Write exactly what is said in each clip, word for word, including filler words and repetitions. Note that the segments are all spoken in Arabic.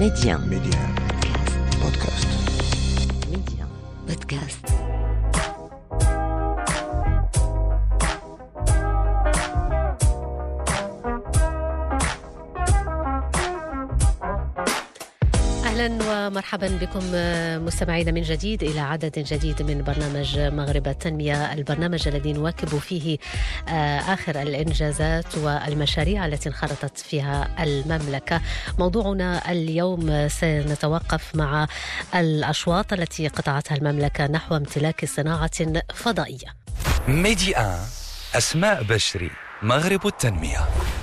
Média. Média. Podcast. Média. Podcast. أهلا ومرحبا بكم مستمعينا من جديد إلى عدد جديد من برنامج مغرب التنمية، البرنامج الذي نواكب فيه آخر الإنجازات والمشاريع التي انخرطت فيها المملكة. موضوعنا اليوم سنتوقف مع الأشواط التي قطعتها المملكة نحو امتلاك صناعة فضائية. ميديا أسماء بشري، مغرب التنمية.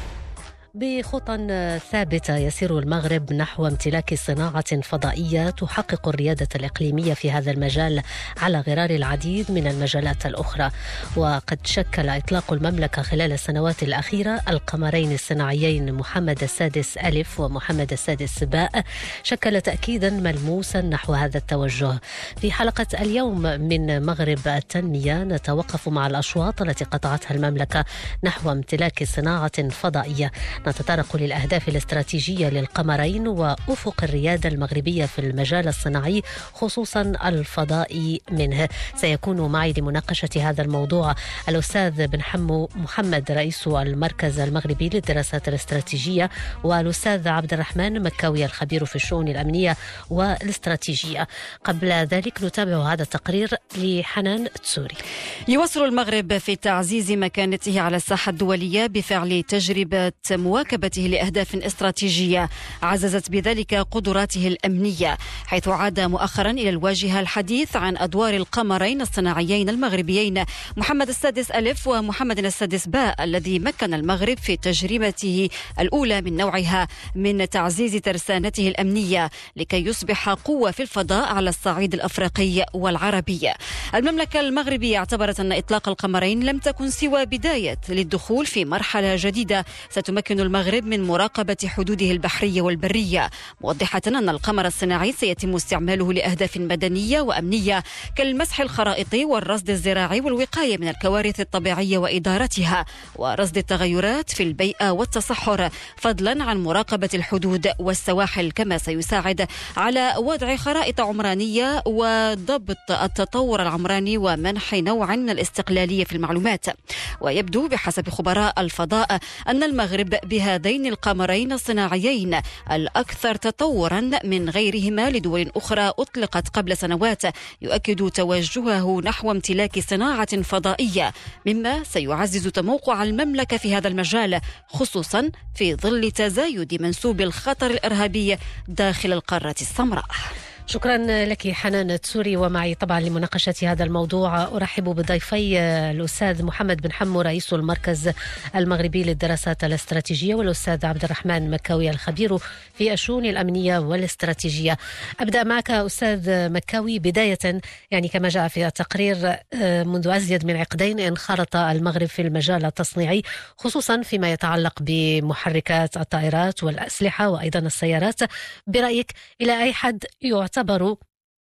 بخطى ثابتة يسير المغرب نحو امتلاك صناعة فضائية تحقق الريادة الإقليمية في هذا المجال على غرار العديد من المجالات الأخرى. وقد شكل إطلاق المملكة خلال السنوات الأخيرة القمرين الصناعيين محمد السادس ألف ومحمد السادس باء شكل تأكيدا ملموسا نحو هذا التوجه. في حلقة اليوم من مغرب التنمية نتوقف مع الأشواط التي قطعتها المملكة نحو امتلاك صناعة فضائية. نتطرق للأهداف الاستراتيجية للقمرين وأفق الريادة المغربية في المجال الصناعي خصوصا الفضائي منه. سيكون معي لمناقشة هذا الموضوع الأستاذ بن حمو محمد رئيس المركز المغربي للدراسات الاستراتيجية، والأستاذ عبد الرحمن مكاوي الخبير في الشؤون الأمنية والاستراتيجية. قبل ذلك نتابع هذا التقرير لحنان تسوري. يواصل المغرب في تعزيز مكانته على الساحة الدولية بفعل تجربة مواكبته لأهداف استراتيجية عززت بذلك قدراته الأمنية، حيث عاد مؤخرا إلى الواجهة الحديث عن أدوار القمرين الصناعيين المغربيين محمد السادس ألف ومحمد السادس باء، الذي مكن المغرب في تجربته الأولى من نوعها من تعزيز ترسانته الأمنية لكي يصبح قوة في الفضاء على الصعيد الأفريقي والعربي. المملكة المغربية اعتبرت أن إطلاق القمرين لم تكن سوى بداية للدخول في مرحلة جديدة ستمكن المغرب من مراقبة حدوده البحرية والبرية، موضحة أن القمر الصناعي سيتم استعماله لأهداف مدنية وأمنية كالمسح الخرائطي والرصد الزراعي والوقاية من الكوارث الطبيعية وإدارتها، ورصد التغيرات في البيئة والتصحر، فضلا عن مراقبة الحدود والسواحل، كما سيساعد على وضع خرائط عمرانية وضبط التطور العمراني ومنح نوع من الاستقلالية في المعلومات. ويبدو بحسب خبراء الفضاء أن المغرب بهذين القمرين الصناعيين الأكثر تطورا من غيرهما لدول أخرى أطلقت قبل سنوات يؤكد توجهه نحو امتلاك صناعة فضائية، مما سيعزز تموقع المملكة في هذا المجال، خصوصا في ظل تزايد منسوب الخطر الإرهابي داخل القارة السمراء. شكرا لك حنان تسوري. ومعي طبعا لمناقشة هذا الموضوع أرحب بضيفي الأستاذ محمد بن حمو رئيس المركز المغربي للدراسات الاستراتيجية، والأستاذ عبد الرحمن مكاوي الخبير في الشؤون الأمنية والاستراتيجية. أبدأ معك أستاذ مكاوي. بداية يعني كما جاء في التقرير منذ أزيد من عقدين انخرط المغرب في المجال التصنيعي، خصوصا فيما يتعلق بمحركات الطائرات والأسلحة وأيضا السيارات. برأيك إلى أي حد يعتبر يعتبر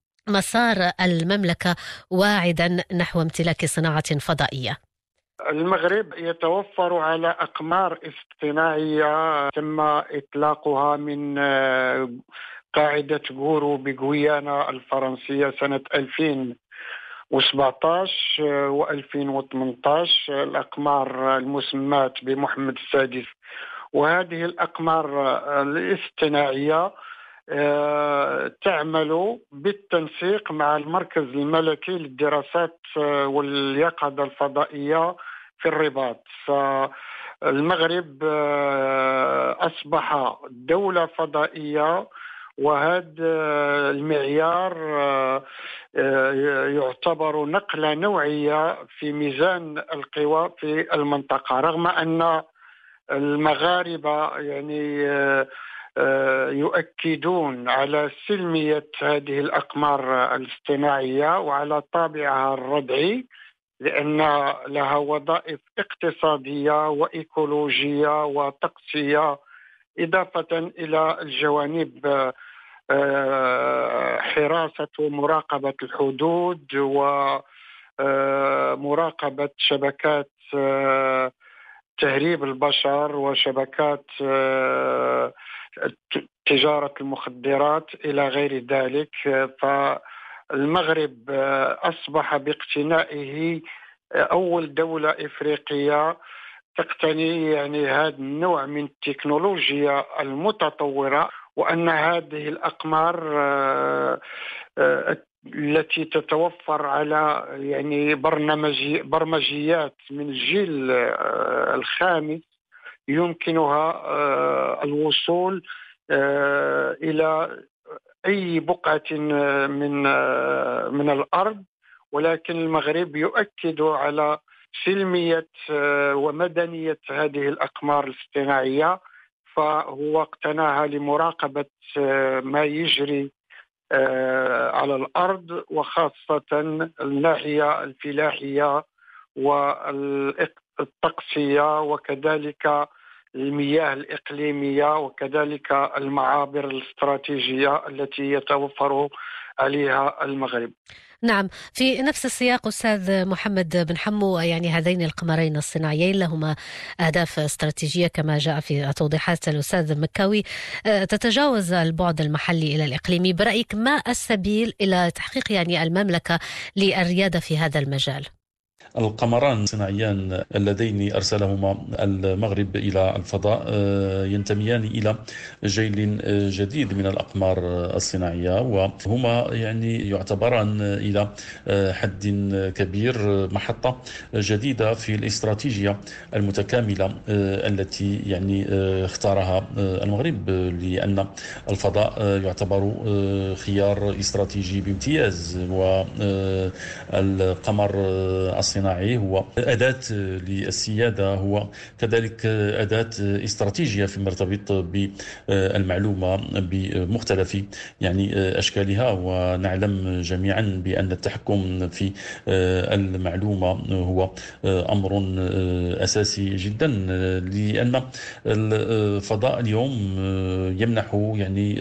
مسار المملكة واعدا نحو امتلاك صناعة فضائية؟ المغرب يتوفر على أقمار اصطناعية تم إطلاقها من قاعدة غورو بغويانا الفرنسية سنة ألفين وسبعة عشر وألفين وثمانية عشر، الأقمار المسماة بمحمد السادس. وهذه الأقمار الاصطناعية تعمل بالتنسيق مع المركز الملكي للدراسات واليقظة الفضائية في الرباط. فالمغرب أصبح دولة فضائية، وهذا المعيار يعتبر نقلة نوعية في ميزان القوى في المنطقة، رغم أن المغاربة يعني يؤكدون على سلمية هذه الأقمار الاصطناعية وعلى طابعها الردعي، لأن لها وظائف اقتصادية وإيكولوجية وطقسية، إضافة إلى الجوانب حراسة ومراقبة الحدود ومراقبة شبكات تهريب البشر وشبكات تجارة المخدرات إلى غير ذلك. فالمغرب أصبح باقتنائه أول دولة إفريقية تقتني يعني هذا النوع من التكنولوجيا المتطورة، وأن هذه الأقمار التي تتوفر على يعني برنامجي برمجيات من الجيل الخامس يمكنها الوصول إلى أي بقعة من من الأرض. ولكن المغرب يؤكد على سلمية ومدنية هذه الأقمار الاصطناعية، فهو اقتناها لمراقبة ما يجري على الأرض، وخاصة الناحية الفلاحية والطقسية وكذلك المياه الإقليمية وكذلك المعابر الاستراتيجية التي يتوفر عليها المغرب. نعم، في نفس السياق أستاذ محمد بن حمو، يعني هذين القمرين الصناعيين لهما أهداف استراتيجية كما جاء في توضيحات الأستاذ مكاوي تتجاوز البعد المحلي إلى الإقليمي. برأيك ما السبيل إلى تحقيق يعني المملكة للريادة في هذا المجال؟ القمران الصناعيان اللذين أرسلهما المغرب إلى الفضاء ينتميان إلى جيل جديد من الأقمار الصناعية، وهما يعني يعتبران إلى حد كبير محطة جديدة في الاستراتيجية المتكاملة التي يعني اختارها المغرب، لأن الفضاء يعتبر خيار استراتيجي بامتياز، والقمر الصناعي هو أداة للسيادة، هو كذلك أداة استراتيجية فيما يرتبط بالمعلومة بمختلف يعني أشكالها. ونعلم جميعا بأن التحكم في المعلومة هو أمر أساسي جدا، لأن الفضاء اليوم يمنح يعني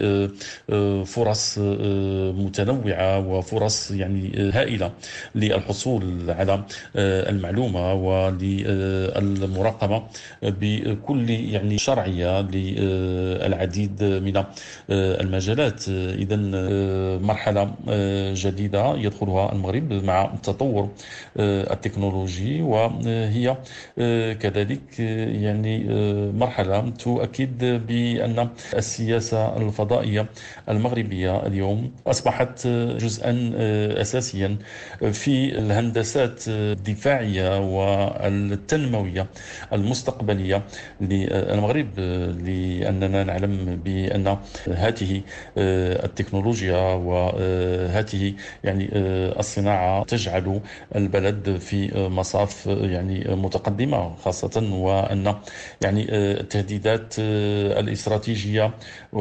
فرص متنوعة وفرص يعني هائلة للحصول على المعلومة وللمراقبة بكل يعني شرعية للعديد من المجالات. إذن مرحلة جديدة يدخلها المغرب مع التطور التكنولوجي، وهي كذلك يعني مرحلة تؤكد بأن السياسة الفضائية المغربية اليوم أصبحت جزءا أساسيا في الهندسات الدفاعية والتنموية المستقبلية للمغرب، لأننا نعلم بأن هذه التكنولوجيا وهذه يعني الصناعة تجعل البلد في مصاف يعني متقدمة، خاصة وأن يعني التهديدات الاستراتيجية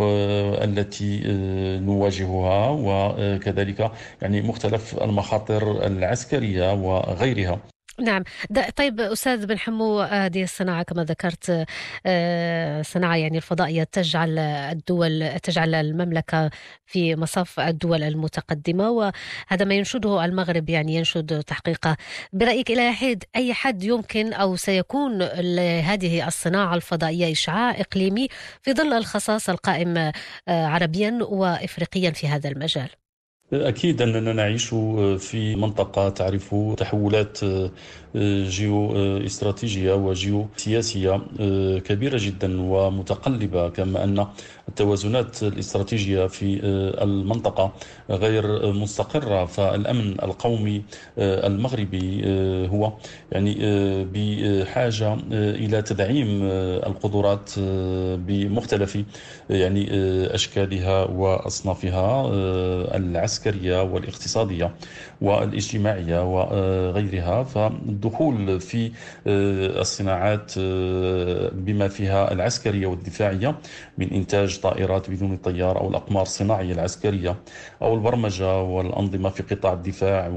التي نواجهها وكذلك يعني مختلف المخاطر العسكرية وغيرها. نعم. طيب أستاذ بن حمو، هذه الصناعة كما ذكرت صناعة يعني الفضائية تجعل الدول تجعل المملكة في مصاف الدول المتقدمة، وهذا ما ينشده المغرب يعني ينشد تحقيقه. برأيك إلى حد أي حد يمكن أو سيكون لهذه الصناعة الفضائية إشعاع إقليمي في ظل الخصاص القائم عربيا وإفريقيا في هذا المجال؟ أكيد أننا نعيش في منطقة تعرف تحولات جيو استراتيجية وجيو سياسية كبيرة جدا ومتقلبة، كما أن التوازنات الاستراتيجية في المنطقة غير مستقرة. فالأمن القومي المغربي هو يعني بحاجة إلى تدعيم القدرات بمختلف يعني أشكالها وأصنافها العسكرية والاقتصادية والاجتماعية وغيرها. فالدخول في الصناعات بما فيها العسكرية والدفاعية من إنتاج طائرات بدون الطيار أو الأقمار الصناعية العسكرية أو البرمجة والأنظمة في قطاع الدفاع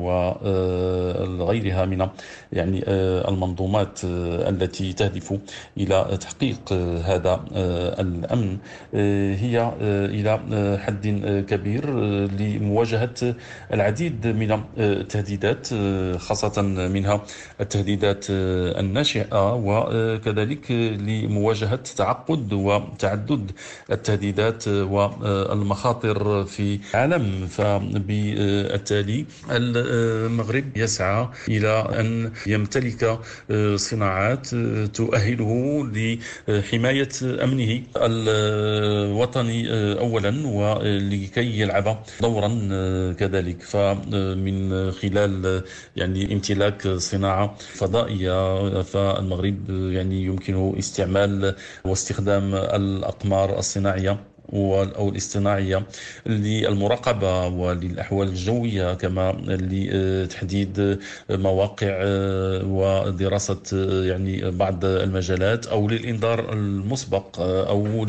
وغيرها من يعني المنظومات التي تهدف إلى تحقيق هذا الأمن هي إلى حد كبير لمواجهة واجهت العديد من التهديدات، خاصة منها التهديدات الناشئة، وكذلك لمواجهة تعقد وتعدد التهديدات والمخاطر في العالم. فبالتالي المغرب يسعى إلى أن يمتلك صناعات تؤهله لحماية أمنه الوطني أولا، ولكي يلعب دورا كذلك. فمن خلال يعني امتلاك صناعة فضائية، فالمغرب يعني يمكنه استعمال واستخدام الأقمار الصناعية أو الاصطناعية للمراقبة وللأحوال الجوية، كما لتحديد مواقع ودراسة يعني بعض المجالات، أو للإنذار المسبق، أو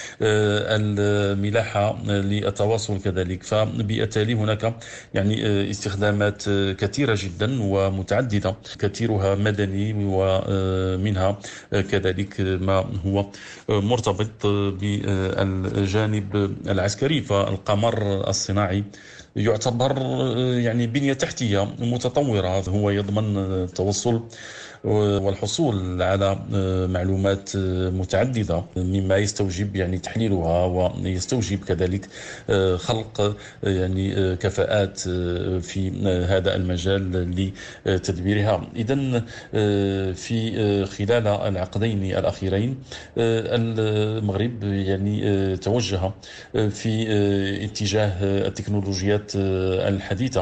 للملاحة للتواصل كذلك. فبالتالي هناك يعني استخدامات كثيرة جدا ومتعددة، كثيرها مدني ومنها كذلك ما هو مرتبط بال الجانب العسكري. فالقمر الصناعي يعتبر يعني بنية تحتية متطورة، هو يضمن التوصل والحصول على معلومات متعددة، مما يستوجب يعني تحليلها، ويستوجب كذلك خلق يعني كفاءات في هذا المجال لتدبيرها. إذن في خلال العقدين الأخيرين المغرب يعني توجه في اتجاه التكنولوجيات الحديثة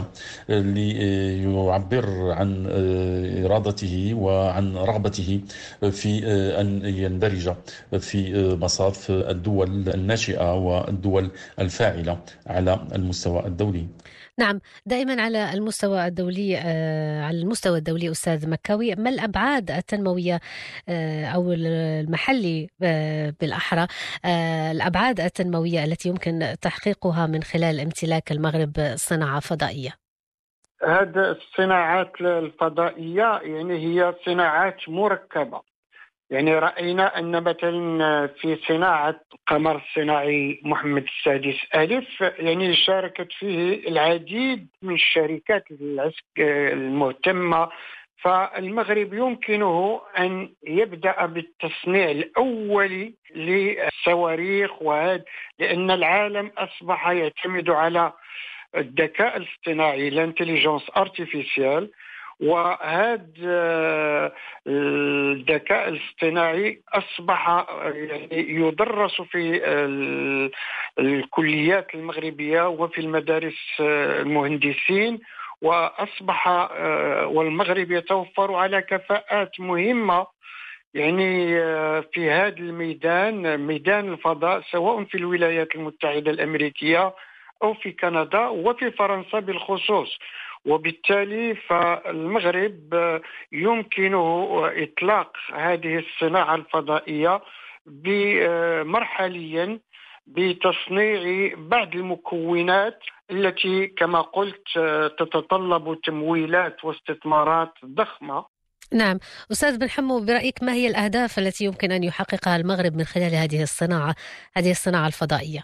ليعبر عن إرادته وعن رغبته في أن يندرج في مصاف الدول الناشئة والدول الفاعلة على المستوى الدولي. نعم، دائما على المستوى الدولي آه، على المستوى الدولي أستاذ مكاوي، ما الأبعاد التنموية آه، أو المحلي آه، بالأحرى آه، الأبعاد التنموية التي يمكن تحقيقها من خلال امتلاك المغرب صناعة فضائية؟ هذه الصناعات الفضائية يعني هي صناعات مركبة. يعني رأينا أن مثلا في صناعة القمر الصناعي محمد السادس ألف يعني شاركت فيه العديد من الشركات المهتمة. فالمغرب يمكنه أن يبدأ بالتصنيع الأولي للصواريخ، وهذا لأن العالم أصبح يعتمد على الذكاء الاصطناعي الانتليجنس ارتيفيسيال، وهذا الذكاء الاصطناعي أصبح يعني يدرس في الكليات المغربية وفي المدارس المهندسين، وأصبح والمغرب يتوفر على كفاءات مهمة يعني في هذا الميدان، ميدان الفضاء، سواء في الولايات المتحدة الأمريكية أو في كندا وفي فرنسا بالخصوص. وبالتالي فالمغرب يمكنه إطلاق هذه الصناعة الفضائية مرحليا بتصنيع بعض المكونات التي كما قلت تتطلب تمويلات واستثمارات ضخمة. نعم، أستاذ بن حمو، برأيك ما هي الأهداف التي يمكن أن يحققها المغرب من خلال هذه الصناعة هذه الصناعة الفضائية؟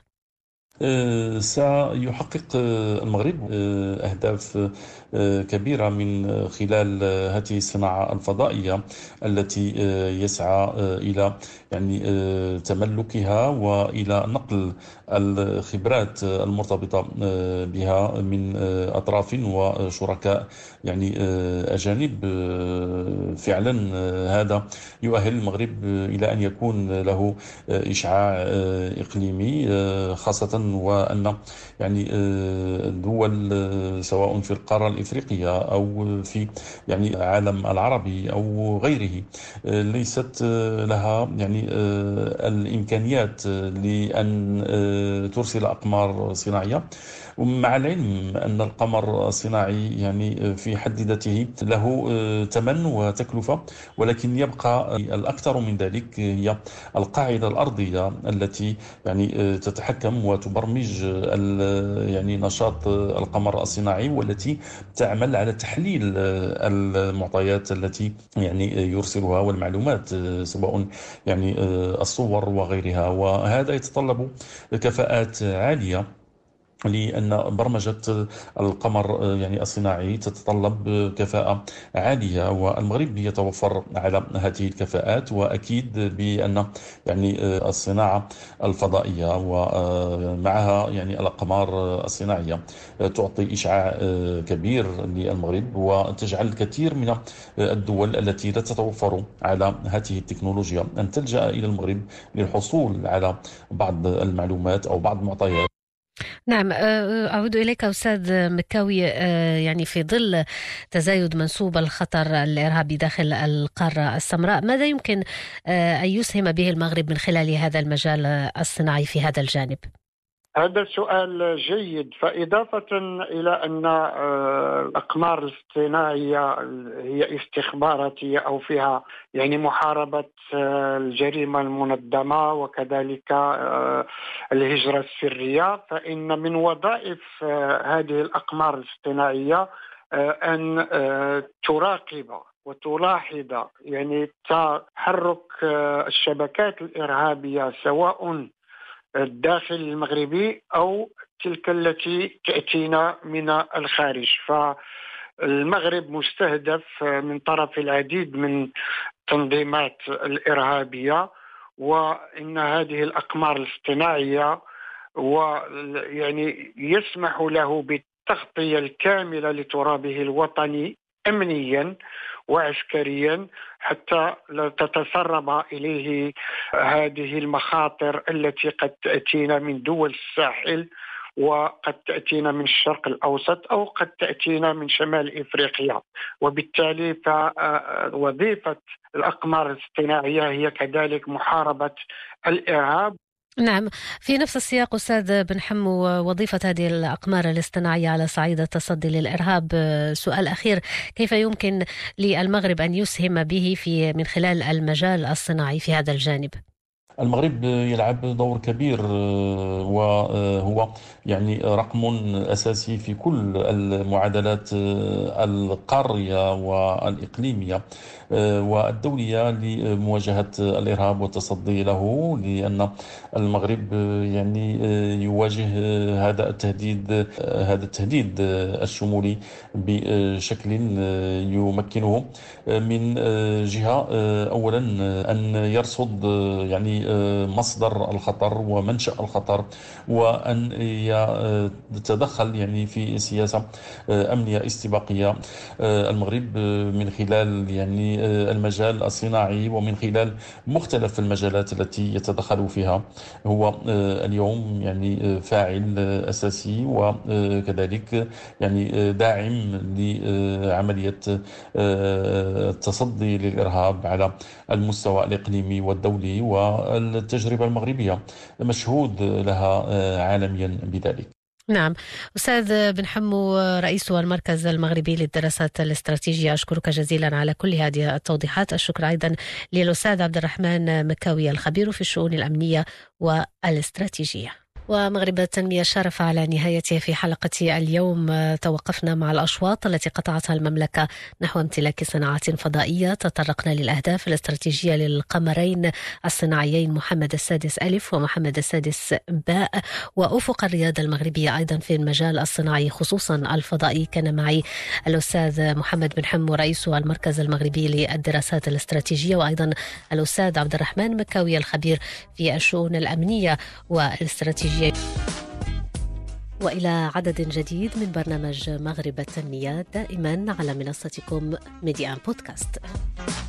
سيحقق المغرب أهداف كبيرة من خلال هذه الصناعة الفضائية التي يسعى إلى يعني تملكها وإلى نقل الخبرات المرتبطة بها من أطراف وشركاء يعني أجانب. فعلا هذا يؤهل المغرب إلى أن يكون له إشعاع إقليمي، خاصة وأن يعني الدول سواء في القارة الإفريقية أو في يعني العالم العربي أو غيره ليست لها يعني الإمكانيات لأن ترسل أقمار صناعية، ومع العلم أن القمر الصناعي يعني في حد ذاته له ثمن وتكلفة، ولكن يبقى الأكثر من ذلك هي القاعدة الأرضية التي يعني تتحكم وتبرمج يعني نشاط القمر الصناعي، والتي تعمل على تحليل المعطيات التي يعني يرسلها والمعلومات سواء يعني الصور وغيرها. وهذا يتطلب كفاءات عالية لأن برمجة القمر يعني الصناعي تتطلب كفاءة عالية، والمغرب يتوفر على هذه الكفاءات. وأكيد بأن يعني الصناعة الفضائية ومعها يعني الأقمار الصناعية تعطي إشعاع كبير للمغرب، وتجعل الكثير من الدول التي لا تتوفر على هذه التكنولوجيا أن تلجأ إلى المغرب للحصول على بعض المعلومات أو بعض المعطيات. نعم، أعود إليك أستاذ مكاوي. يعني في ظل تزايد منسوب الخطر الإرهابي داخل القارة السمراء، ماذا يمكن أن يسهم به المغرب من خلال هذا المجال الصناعي في هذا الجانب؟ هذا سؤال جيد. فإضافة إلى أن الأقمار الاصطناعية هي استخباراتية أو فيها يعني محاربة الجريمة المنظمة وكذلك الهجرة السرية، فإن من وظائف هذه الأقمار الاصطناعية أن تراقب وتلاحظ يعني تحرك الشبكات الإرهابية سواء الداخل المغربي أو تلك التي تأتينا من الخارج. فالمغرب مستهدف من طرف العديد من التنظيمات الإرهابية، وإن هذه الأقمار الاصطناعية ويعني يسمح له بالتغطية الكاملة لترابه الوطني أمنيا وعسكريا حتى لا تتسرب إليه هذه المخاطر التي قد تأتينا من دول الساحل، وقد تأتينا من الشرق الأوسط، أو قد تأتينا من شمال إفريقيا. وبالتالي فوظيفة الأقمار الاصطناعية هي كذلك محاربة الإرهاب. نعم، في نفس السياق أستاذ بن حمو، وظيفة هذه الأقمار الاصطناعية على صعيد التصدي للإرهاب، سؤال أخير: كيف يمكن للمغرب أن يسهم به في من خلال المجال الصناعي في هذا الجانب؟ المغرب يلعب دور كبير، وهو يعني رقم أساسي في كل المعادلات القارية والإقليمية والدولية لمواجهة الإرهاب والتصدي له، لأن المغرب يعني يواجه هذا التهديد هذا التهديد الشمولي بشكل يمكنه من جهة أولا أن يرصد يعني مصدر الخطر ومنشأ الخطر، وأن يتدخل يعني في سياسة أمنية استباقية. المغرب من خلال يعني المجال الصناعي ومن خلال مختلف المجالات التي يتدخل فيها هو اليوم يعني فاعل أساسي، وكذلك يعني داعم لعملية التصدي للإرهاب على المستوى الإقليمي والدولي، والتجربة المغربية مشهود لها عالميا بذلك. نعم، أستاذ بن حمو، رئيس المركز المغربي للدراسات الاستراتيجية، أشكرك جزيلا على كل هذه التوضيحات. الشكر أيضا للأستاذ عبد الرحمن مكاوي الخبير في الشؤون الأمنية والاستراتيجية. ومغرب التنمية شرف على نهايته في حلقة اليوم. توقفنا مع الأشواط التي قطعتها المملكة نحو امتلاك صناعات فضائية. تطرقنا للأهداف الاستراتيجية للقمرين الصناعيين محمد السادس ألف ومحمد السادس باء، وأفق الريادة المغربية أيضا في المجال الصناعي خصوصا الفضائي. كان معي الأستاذ محمد بن حمو رئيس المركز المغربي للدراسات الاستراتيجية، وأيضا الأستاذ عبد الرحمن مكاوي الخبير في الشؤون الأمنية والاستراتيجية. وإلى عدد جديد من برنامج مغرب التنمية، دائما على منصتكم ميديان بودكاست.